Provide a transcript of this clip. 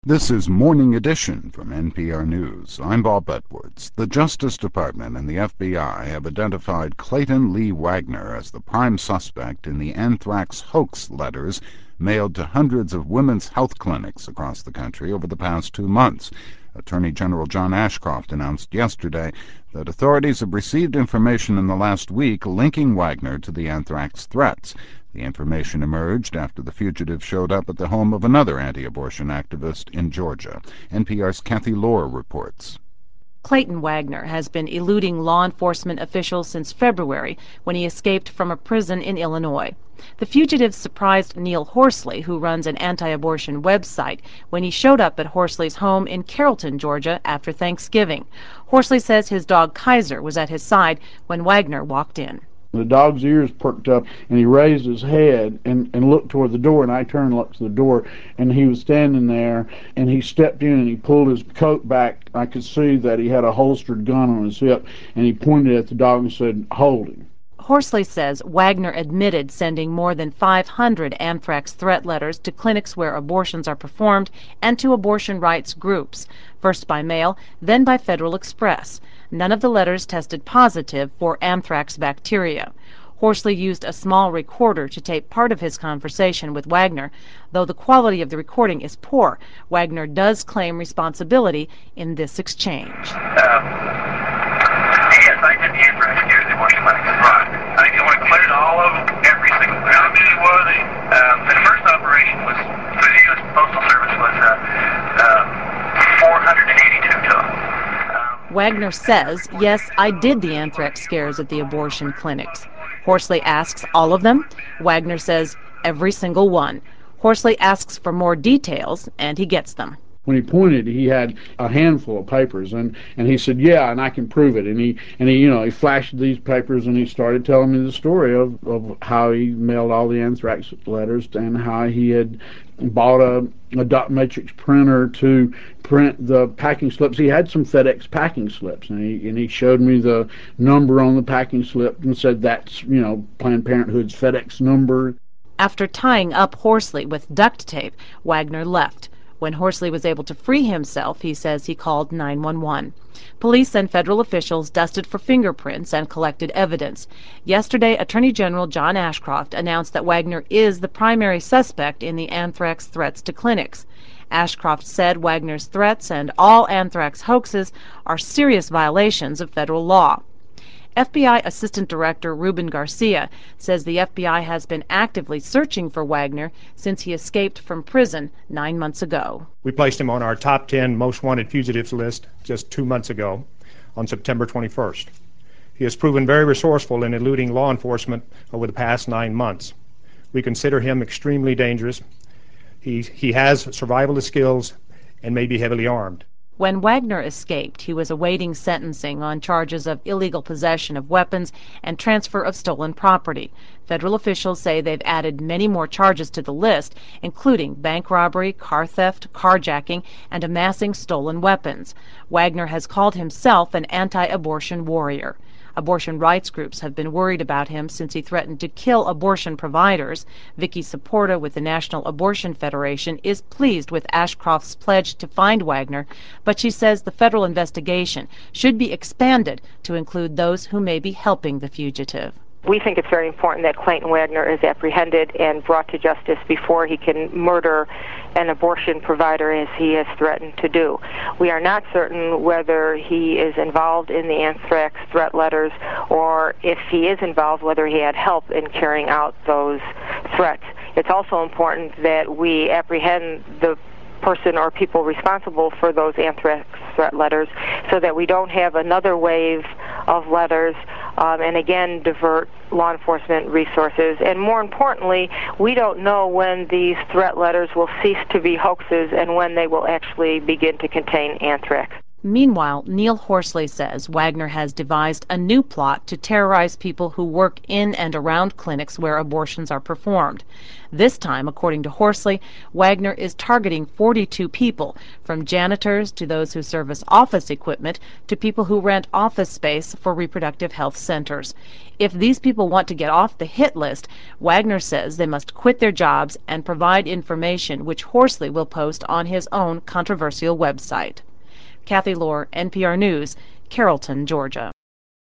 This is Morning Edition from NPR News. I'm Bob Edwards. The Justice Department and the FBI have identified Clayton Lee Wagner as the prime suspect in the anthrax hoax letters mailed to hundreds of women's health clinics across the country over the past 2 months. Attorney General John Ashcroft announced yesterday that authorities have received information in the last week linking Wagner to the anthrax threats. The information emerged after the fugitive showed up at the home of another anti-abortion activist in Georgia. NPR's Kathy Lohr reports. Clayton Wagner has been eluding law enforcement officials since February when he escaped from a prison in Illinois. The fugitive surprised Neil Horsley, who runs an anti-abortion website, when he showed up at Horsley's home in Carrollton, Georgia, after Thanksgiving. Horsley says his dog Kaiser was at his side when Wagner walked in. The dog's ears perked up, and he raised his head and looked toward the door, and I turned and looked to the door, and he was standing there, and he stepped in, and he pulled his coat back. I could see that he had a holstered gun on his hip, and he pointed at the dog and said, "Hold him." Horsley says Wagner admitted sending more than 500 anthrax threat letters to clinics where abortions are performed and to abortion rights groups, first by mail, then by Federal Express. None of the letters tested positive for anthrax bacteria. Horsley used a small recorder to tape part of his conversation with Wagner. Though the quality of the recording is poor, Wagner does claim responsibility in this exchange. Yes, I did the anthrax scares at abortion clinics. Right. I want to clear all of them, every single one. How many were they? The first operation was for the U.S. Postal Service was 482 total. Wagner says, yes, I did the anthrax scares at the abortion clinics. Horsley asks, all of them? Wagner says, every single one. Horsley asks for more details, and he gets them. When he pointed, he had a handful of papers, and he said, "Yeah, and I can prove it." And he flashed these papers, and he started telling me the story of how he mailed all the anthrax letters and how he had bought a dot matrix printer to print the packing slips. He had some FedEx packing slips, and he showed me the number on the packing slip and said that's Planned Parenthood's FedEx number. After tying up Horsley with duct tape, Wagner left. When Horsley was able to free himself, he says he called 911. Police and federal officials dusted for fingerprints and collected evidence. Yesterday, Attorney General John Ashcroft announced that Wagner is the primary suspect in the anthrax threats to clinics. Ashcroft said Wagner's threats and all anthrax hoaxes are serious violations of federal law. FBI Assistant Director Ruben Garcia says the FBI has been actively searching for Wagner since he escaped from prison 9 months ago. We placed him on our top 10 most wanted fugitives list just 2 months ago on September 21st. He has proven very resourceful in eluding law enforcement over the past 9 months. We consider him extremely dangerous. He has survivalist skills and may be heavily armed. When Wagner escaped, he was awaiting sentencing on charges of illegal possession of weapons and transfer of stolen property. Federal officials say they've added many more charges to the list, including bank robbery, car theft, carjacking, and amassing stolen weapons. Wagner has called himself an anti-abortion warrior. Abortion rights groups have been worried about him since he threatened to kill abortion providers. Vicky Saporta with the National Abortion Federation is pleased with Ashcroft's pledge to find Wagner, but she says the federal investigation should be expanded to include those who may be helping the fugitive. We think it's very important that Clayton Wagner is apprehended and brought to justice before he can murder an abortion provider as he has threatened to do. We are not certain whether he is involved in the anthrax threat letters or if he is involved, whether he had help in carrying out those threats. It's also important that we apprehend the person or people responsible for those anthrax threat letters so that we don't have another wave of letters and again divert law enforcement resources. And more importantly, we don't know when these threat letters will cease to be hoaxes and when they will actually begin to contain anthrax. Meanwhile, Neil Horsley says Wagner has devised a new plot to terrorize people who work in and around clinics where abortions are performed. This time, according to Horsley, Wagner is targeting 42 people, from janitors to those who service office equipment to people who rent office space for reproductive health centers. If these people want to get off the hit list, Wagner says they must quit their jobs and provide information which Horsley will post on his own controversial website. Kathy Lohr, NPR News, Carrollton, Georgia.